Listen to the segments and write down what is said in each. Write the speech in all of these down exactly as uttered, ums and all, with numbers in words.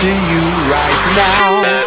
to you right now.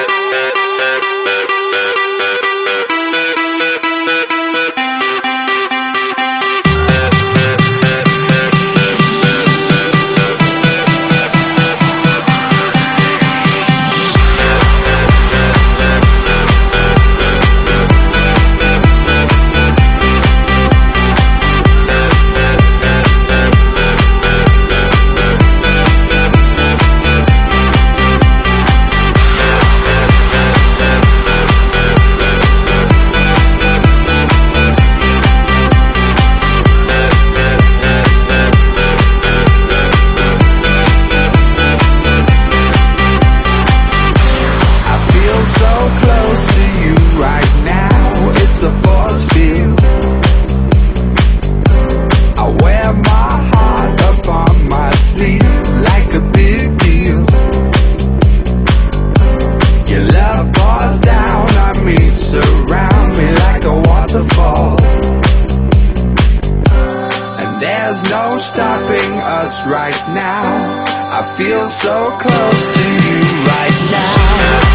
There's no stopping us right now. I feel so close to you right now.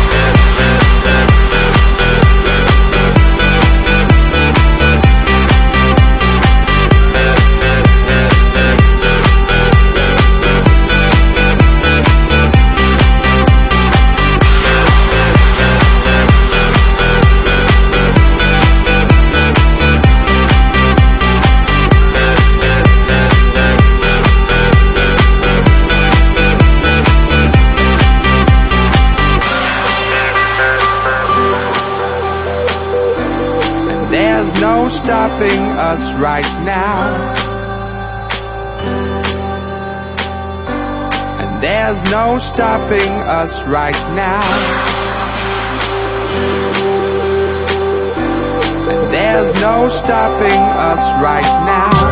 There's no stopping us right now. And there's no stopping us right now. And there's no stopping us right now.